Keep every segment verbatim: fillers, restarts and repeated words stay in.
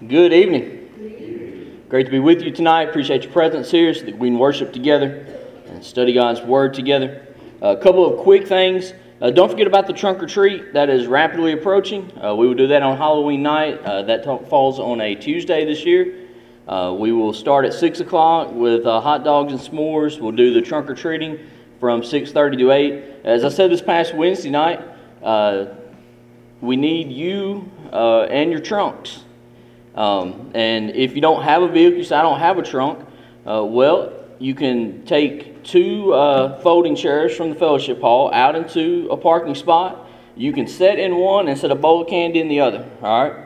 Good evening. Great to be with you tonight. Appreciate your presence here so that we can worship together and study God's Word together. A couple of quick things. Uh, don't forget about the trunk or treat that is rapidly approaching. Uh, we will do that on Halloween night. Uh, that t- falls on a Tuesday this year. Uh, we will start at six o'clock with uh, hot dogs and s'mores. We'll do the trunk or treating from six thirty to eight. As I said this past Wednesday night, uh, we need you uh, and your trunks. Um, and if you don't have a vehicle, you say, I don't have a trunk, uh, well, you can take two uh, folding chairs from the fellowship hall out into a parking spot. You can sit in one and set a bowl of candy in the other, all right?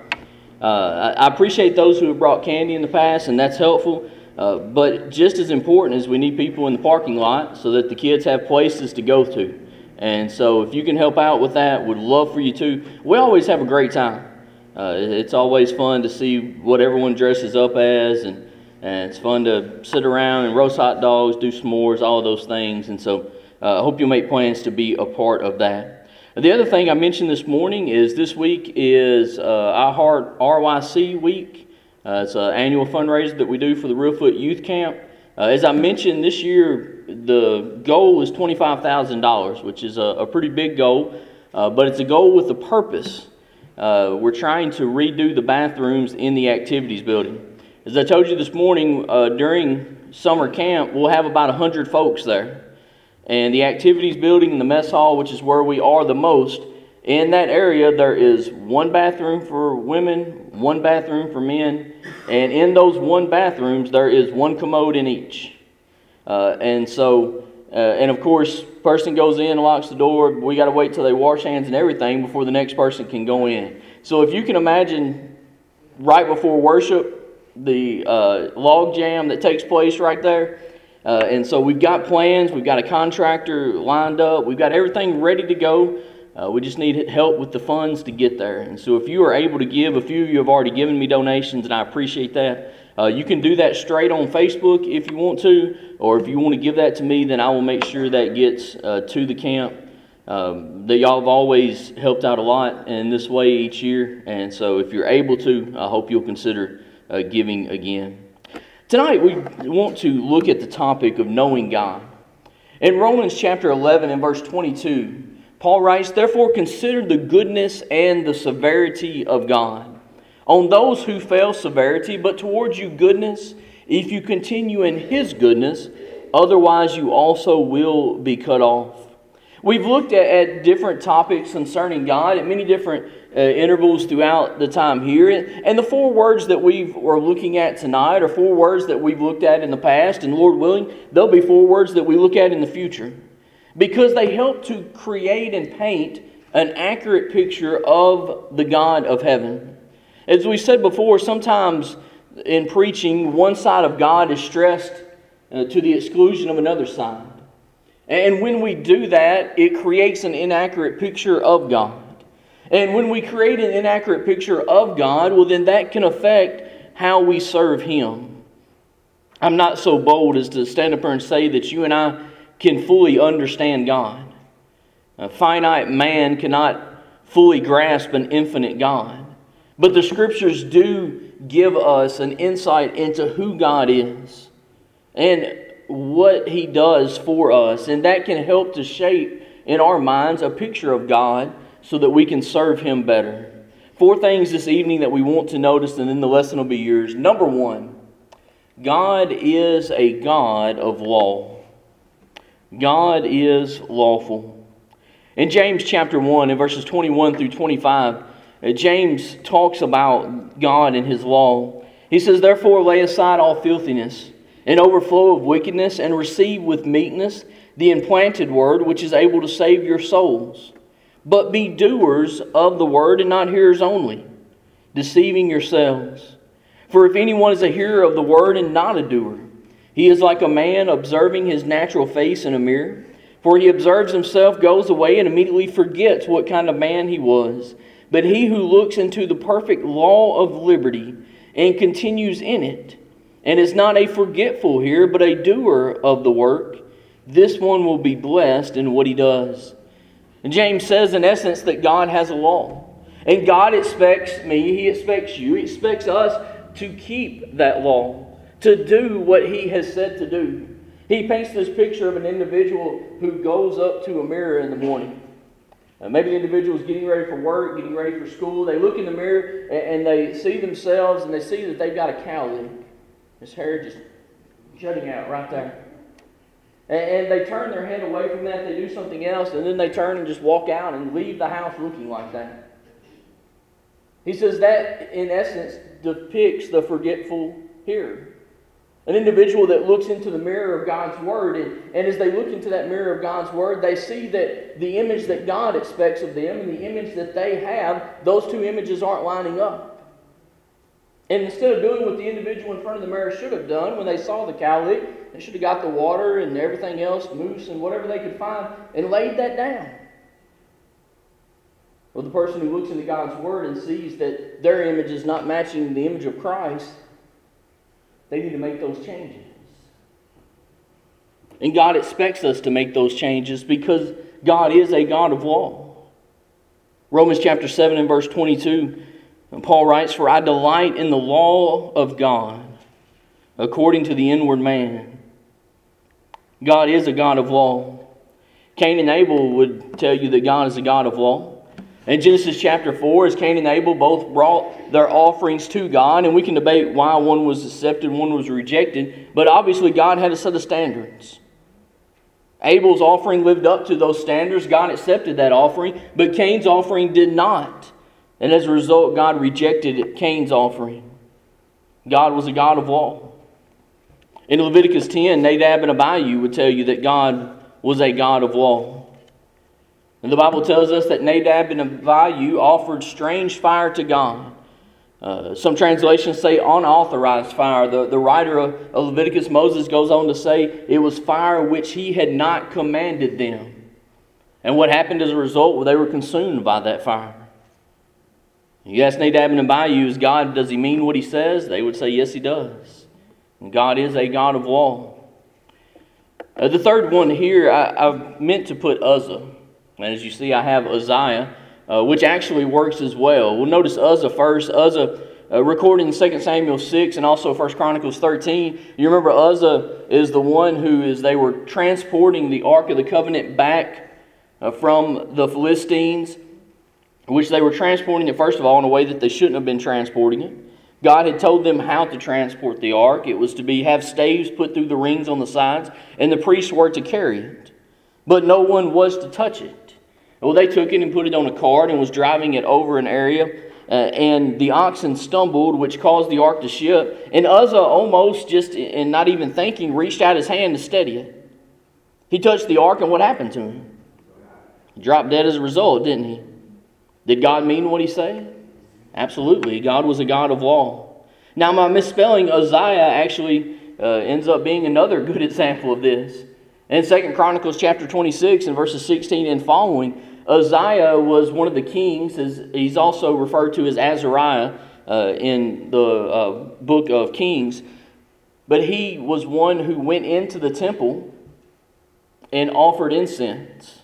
Uh, I, I appreciate those who have brought candy in the past, and that's helpful. Uh, but just as important is we need people in the parking lot so that the kids have places to go to. And so if you can help out with that, would love for you to. We always have a great time. Uh, it's always fun to see what everyone dresses up as, and, and it's fun to sit around and roast hot dogs, do s'mores, all of those things. And so uh, I hope you'll make plans to be a part of that. The other thing I mentioned this morning is this week is uh, I Heart R Y C week. Uh, it's an annual fundraiser that we do for the Reelfoot Youth Camp. Uh, as I mentioned, this year the goal is twenty-five thousand dollars, which is a, a pretty big goal, uh, but it's a goal with a purpose. Uh, we're trying to redo the bathrooms in the activities building. As I told you this morning, uh, during summer camp, we'll have about one hundred folks there. And the activities building and the mess hall, which is where we are the most, in that area there is one bathroom for women, one bathroom for men, and in those one bathrooms there is one commode in each. Uh, and so, uh, and of course, person goes in, locks the door. We got to wait till they wash hands and everything before the next person can go in. So if you can imagine right before worship, the uh, log jam that takes place right there. Uh, and so we've got plans. We've got a contractor lined up. We've got everything ready to go. Uh, we just need help with the funds to get there. And so if you are able to give, a few of you have already given me donations, and I appreciate that. Uh, you can do that straight on Facebook if you want to, or if you want to give that to me, then I will make sure that gets uh, to the camp. Um, that y'all have always helped out a lot in this way each year, and so if you're able to, I hope you'll consider uh, giving again. Tonight we want to look at the topic of knowing God. In Romans chapter eleven and verse twenty-two, Paul writes, "Therefore consider the goodness and the severity of God. On those who fail severity, but towards you goodness, if you continue in His goodness, otherwise you also will be cut off." We've looked at, at different topics concerning God at many different uh, intervals throughout the time here. And the four words that we are looking at tonight are four words that we've looked at in the past. And Lord willing, there'll be four words that we look at in the future. Because they help to create and paint an accurate picture of the God of heaven. As we said before, sometimes in preaching, one side of God is stressed uh, to the exclusion of another side. And when we do that, it creates an inaccurate picture of God. And when we create an inaccurate picture of God, well, then that can affect how we serve Him. I'm not so bold as to stand up here and say that you and I can fully understand God. A finite man cannot fully grasp an infinite God. But the Scriptures do give us an insight into who God is and what He does for us. And that can help to shape in our minds a picture of God so that we can serve Him better. Four things this evening that we want to notice, and then the lesson will be yours. Number one, God is a God of law. God is lawful. In James chapter one, in verses twenty-one through twenty-five, James talks about God and His law. He says, "Therefore lay aside all filthiness, and overflow of wickedness, and receive with meekness the implanted word, which is able to save your souls. But be doers of the word, and not hearers only, deceiving yourselves. For if anyone is a hearer of the word and not a doer, he is like a man observing his natural face in a mirror. For he observes himself, goes away, and immediately forgets what kind of man he was. But he who looks into the perfect law of liberty and continues in it, and is not a forgetful hearer, but a doer of the work, this one will be blessed in what he does." And James says, in essence, that God has a law. And God expects me, He expects you, He expects us to keep that law, to do what He has said to do. He paints this picture of an individual who goes up to a mirror in the morning. Uh, maybe the individual is getting ready for work, getting ready for school. They look in the mirror and, and they see themselves and they see that they've got a cowlick. His hair just jutting out right there. And, and they turn their head away from that, they do something else, and then they turn and just walk out and leave the house looking like that. He says that, in essence, depicts the forgetful hearer. An individual that looks into the mirror of God's Word, and, and as they look into that mirror of God's Word, they see that the image that God expects of them and the image that they have, those two images aren't lining up. And instead of doing what the individual in front of the mirror should have done when they saw the cowlick, they should have got the water and everything else, moose and whatever they could find, and laid that down. Well, the person who looks into God's Word and sees that their image is not matching the image of Christ, they need to make those changes. And God expects us to make those changes because God is a God of law. Romans chapter seven and verse twenty-two, Paul writes, "For I delight in the law of God according to the inward man." God is a God of law. Cain and Abel would tell you that God is a God of law. In Genesis chapter four, as Cain and Abel both brought their offerings to God, and we can debate why one was accepted and one was rejected, but obviously God had a set of standards. Abel's offering lived up to those standards. God accepted that offering, but Cain's offering did not. And as a result, God rejected Cain's offering. God was a God of law. In Leviticus ten, Nadab and Abihu would tell you that God was a God of law. And the Bible tells us that Nadab and Abihu offered strange fire to God. Uh, some translations say unauthorized fire. The, the writer of, of Leviticus, Moses, goes on to say it was fire which he had not commanded them. And what happened as a result? Well, they were consumed by that fire. You ask Nadab and Abihu, is God, does he mean what he says? They would say, yes, he does. And God is a God of law. Uh, the third one here, I, I meant to put Uzzah. And as you see, I have Uzziah, uh, which actually works as well. We'll notice Uzzah first. Uzzah, uh, recorded in Second Samuel six and also First Chronicles thirteen. You remember Uzzah is the one who, as they were transporting the Ark of the Covenant back uh, from the Philistines, which they were transporting it, first of all, in a way that they shouldn't have been transporting it. God had told them how to transport the ark. It was to be have staves put through the rings on the sides, and the priests were to carry it. But no one was to touch it. Well, they took it and put it on a cart and was driving it over an area, uh, and the oxen stumbled, which caused the ark to ship. And Uzzah, almost just, and not even thinking, reached out his hand to steady it. He touched the ark, and what happened to him? He dropped dead as a result, didn't he? Did God mean what he said? Absolutely. God was a God of law. Now, my misspelling, Uzziah, actually uh, ends up being another good example of this. In Second Chronicles chapter twenty-six and verses sixteen and following, Uzziah was one of the kings. He's also referred to as Azariah uh, in the uh, book of Kings. But he was one who went into the temple and offered incense.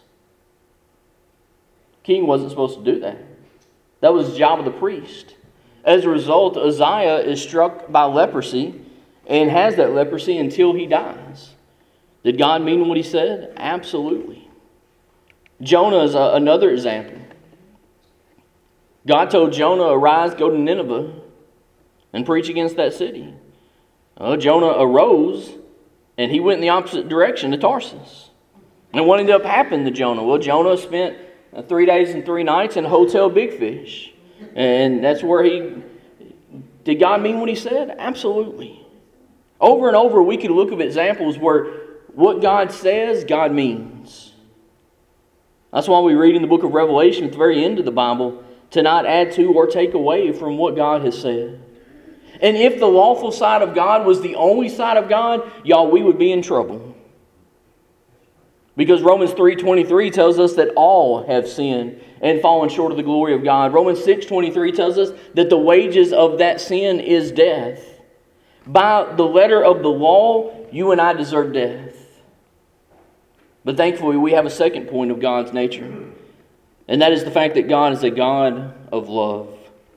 King wasn't supposed to do that. That was the job of the priest. As a result, Uzziah is struck by leprosy and has that leprosy until he dies. Did God mean what he said? Absolutely. Jonah is a, another example. God told Jonah, arise, go to Nineveh, and preach against that city. Well, Jonah arose, and he went in the opposite direction to Tarsus. And what ended up happening to Jonah? Well, Jonah spent three days and three nights in Hotel Big Fish. And that's where he... Did God mean what he said? Absolutely. Over and over, we could look at examples where what God says, God means. That's why we read in the book of Revelation at the very end of the Bible to not add to or take away from what God has said. And if the lawful side of God was the only side of God, y'all, we would be in trouble. Because Romans three twenty-three tells us that all have sinned and fallen short of the glory of God. Romans six twenty-three tells us that the wages of that sin is death. By the letter of the law, you and I deserve death. But thankfully, we have a second point of God's nature. And that is the fact that God is a God of love.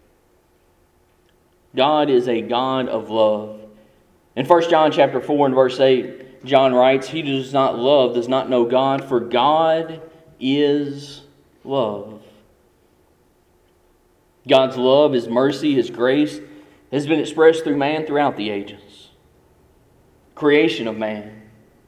God is a God of love. In First John chapter four and verse eight, John writes, "He who does not love does not know God, for God is love." God's love, His mercy, His grace has been expressed through man throughout the ages. Creation of man.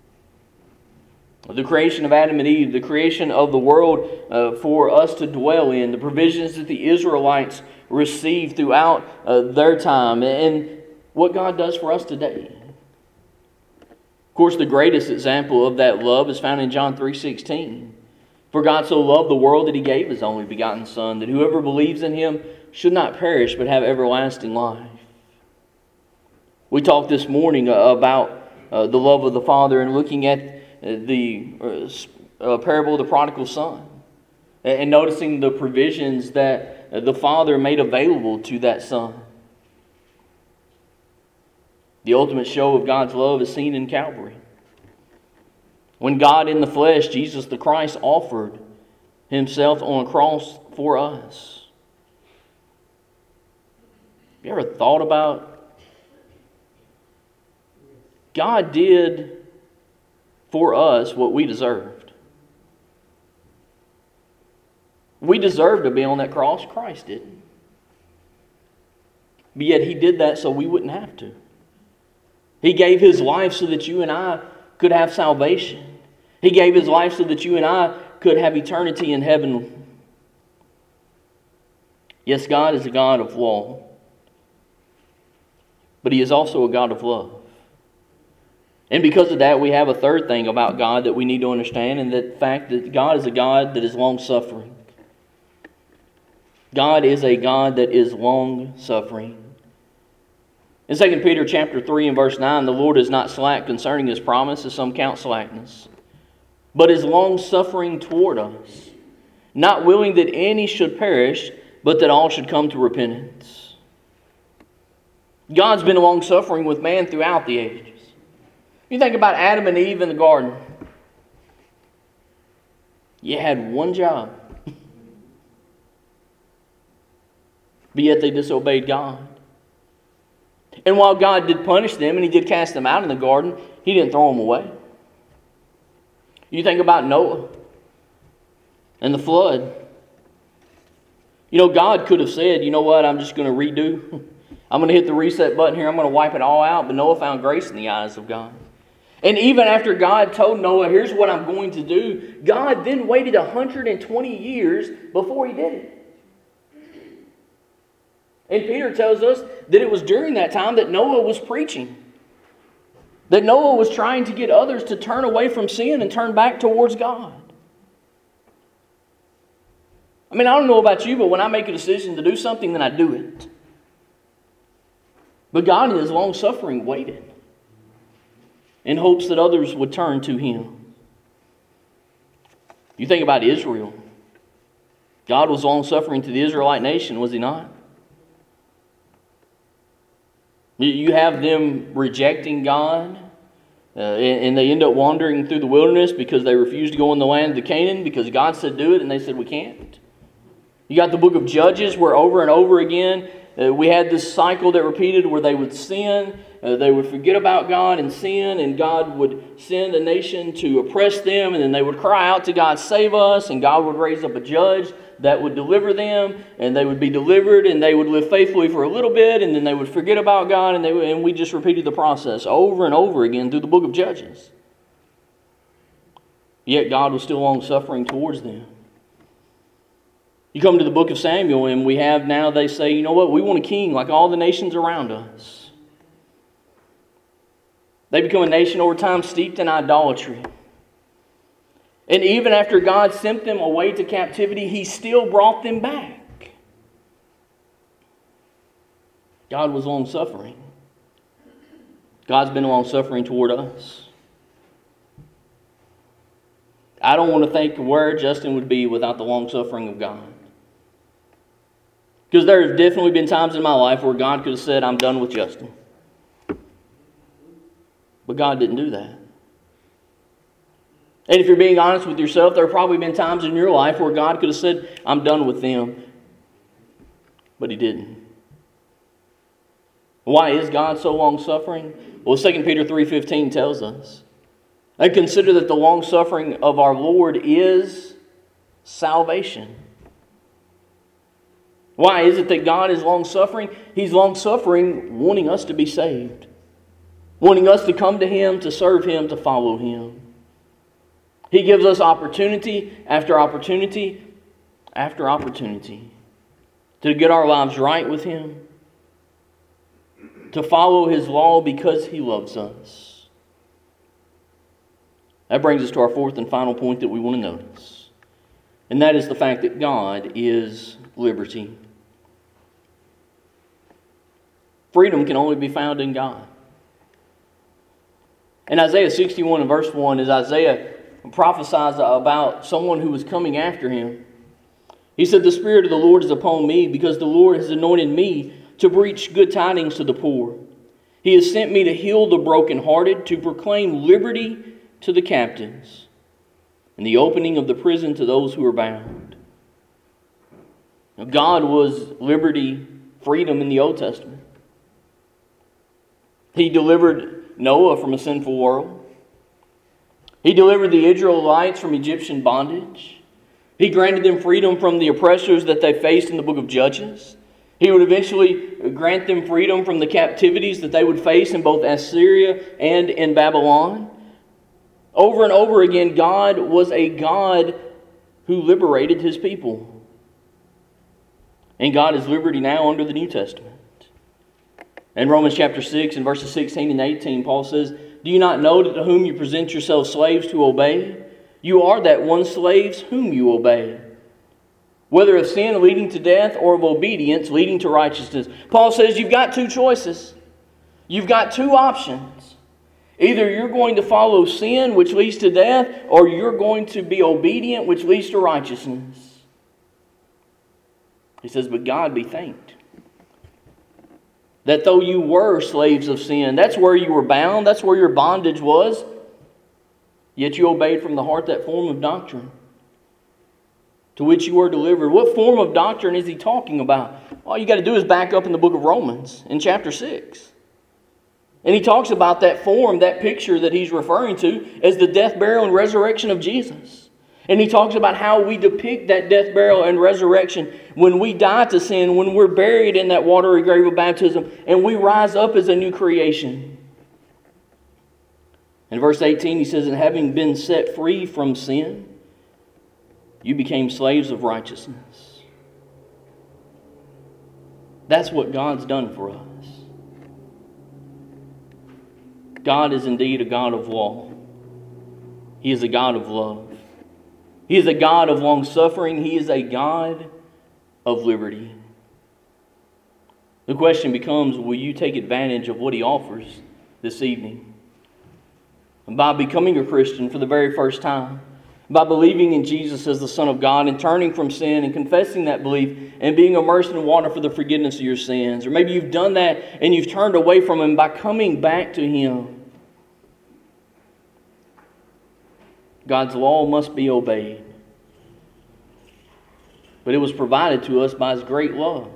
The creation of Adam and Eve, the creation of the world uh, for us to dwell in, the provisions that the Israelites received throughout uh, their time, and what God does for us today. Of course, the greatest example of that love is found in John three sixteen. "For God so loved the world that He gave His only begotten Son, that whoever believes in Him should not perish but have everlasting life." We talked this morning about uh, the love of the Father and looking at the uh, parable of the prodigal son, and noticing the provisions that the Father made available to that son. The ultimate show of God's love is seen in Calvary. When God in the flesh, Jesus the Christ, offered Himself on a cross for us. Have you ever thought about God did for us what we deserved? We deserved to be on that cross. Christ didn't. But yet He did that so we wouldn't have to. He gave His life so that you and I could have salvation. He gave His life so that you and I could have eternity in heaven. Yes, God is a God of law, but He is also a God of love. And because of that, we have a third thing about God that we need to understand, and the fact that God is a God that is long-suffering. God is a God that is long-suffering. In Second Peter chapter three and verse nine, "The Lord is not slack concerning His promise, as some count slackness, but is long-suffering toward us, not willing that any should perish, but that all should come to repentance." God's been long-suffering with man throughout the ages. You think about Adam and Eve in the garden. You had one job. But yet they disobeyed God. And while God did punish them and He did cast them out in the garden, He didn't throw them away. You think about Noah and the flood. You know, God could have said, "You know what, I'm just going to redo. I'm going to hit the reset button here. I'm going to wipe it all out." But Noah found grace in the eyes of God. And even after God told Noah, "Here's what I'm going to do," God then waited one hundred twenty years before He did it. And Peter tells us that it was during that time that Noah was preaching. That Noah was trying to get others to turn away from sin and turn back towards God. I mean, I don't know about you, but when I make a decision to do something, then I do it. But God in His long-suffering waited in hopes that others would turn to Him. You think about Israel. God was long-suffering to the Israelite nation, was He not? You have them rejecting God, uh, and they end up wandering through the wilderness because they refused to go in the land of Canaan because God said do it, and they said we can't. You got the book of Judges where over and over again uh, we had this cycle that repeated where they would sin, uh, they would forget about God and sin, and God would send a nation to oppress them, and then they would cry out to God, "Save us," and God would raise up a judge that would deliver them, and they would be delivered, and they would live faithfully for a little bit, and then they would forget about God, and, they, and we just repeated the process over and over again through the book of Judges. Yet God was still long-suffering towards them. You come to the book of Samuel, and we have now, they say, "You know what, we want a king like all the nations around us." They become a nation over time steeped in idolatry. And even after God sent them away to captivity, He still brought them back. God was long-suffering. God's been long-suffering toward us. I don't want to think where Justin would be without the long-suffering of God. Because there have definitely been times in my life where God could have said, "I'm done with Justin." But God didn't do that. And if you're being honest with yourself, there have probably been times in your life where God could have said, "I'm done with them." but He didn't. Why is God so long-suffering? Well, Second Peter three fifteen tells us. And consider that the long-suffering of our Lord is salvation. Why is it that God is long-suffering? He's long-suffering wanting us to be saved. Wanting us to come to Him, to serve Him, to follow Him. He gives us opportunity after opportunity after opportunity to get our lives right with Him, to follow His law because He loves us. That brings us to our fourth and final point that we want to notice. And that is the fact that God is liberty. Freedom can only be found in God. In Isaiah sixty-one and verse one, as Isaiah prophesies about someone who was coming after him, he said, "The Spirit of the Lord is upon me, because the Lord has anointed me to preach good tidings to the poor. He has sent me to heal the brokenhearted, to proclaim liberty to the captives, and the opening of the prison to those who are bound." Now, God was liberty, freedom in the Old Testament. He delivered Noah from a sinful world. He delivered the Israelites from Egyptian bondage. He granted them freedom from the oppressors that they faced in the book of Judges. He would eventually grant them freedom from the captivities that they would face in both Assyria and in Babylon. Over and over again, God was a God who liberated His people. And God is liberty now under the New Testament. In Romans chapter six and verses sixteen and eighteen, Paul says, "Do you not know that to whom you present yourselves slaves to obey, you are that one slaves whom you obey, whether of sin leading to death or of obedience leading to righteousness?" Paul says you've got two choices. You've got two options. Either you're going to follow sin, which leads to death, or you're going to be obedient, which leads to righteousness. He says, but God be thanked that though you were slaves of sin, that's where you were bound, that's where your bondage was, yet you obeyed from the heart that form of doctrine to which you were delivered. What form of doctrine is he talking about? All you got to do is back up in the book of Romans in chapter six. And he talks about that form, that picture that he's referring to as the death, burial, and resurrection of Jesus. And he talks about how we depict that death, burial, and resurrection when we die to sin, when we're buried in that watery grave of baptism, and we rise up as a new creation. In verse eighteen, he says, "And having been set free from sin, you became slaves of righteousness." That's what God's done for us. God is indeed a God of law. He is a God of love. He is a God of long-suffering. He is a God of liberty. The question becomes, will you take advantage of what He offers this evening? And by becoming a Christian for the very first time, by believing in Jesus as the Son of God and turning from sin and confessing that belief and being immersed in water for the forgiveness of your sins. Or maybe you've done that and you've turned away from Him. By coming back to Him, God's law must be obeyed. But it was provided to us by His great love.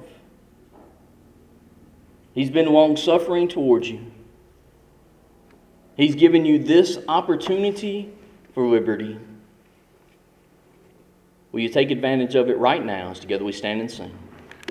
He's been long-suffering towards you. He's given you this opportunity for liberty. Will you take advantage of it right now as together we stand and sing?